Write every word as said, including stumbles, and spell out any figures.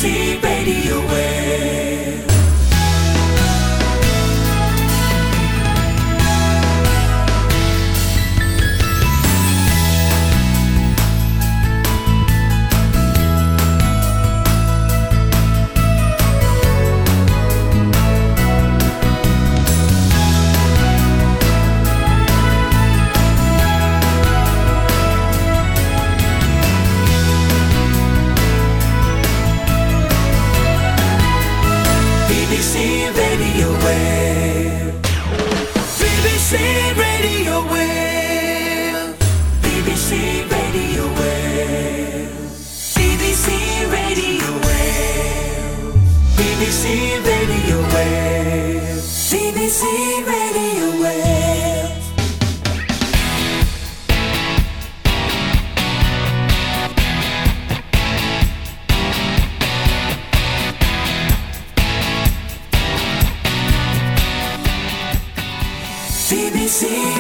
C Radio Wave. B B C Radio Wave. B B C Radio Wave. B B C Radio Wave. B B C Radio Wave. B B C Radio Wave. B B C Radio Wave. B B C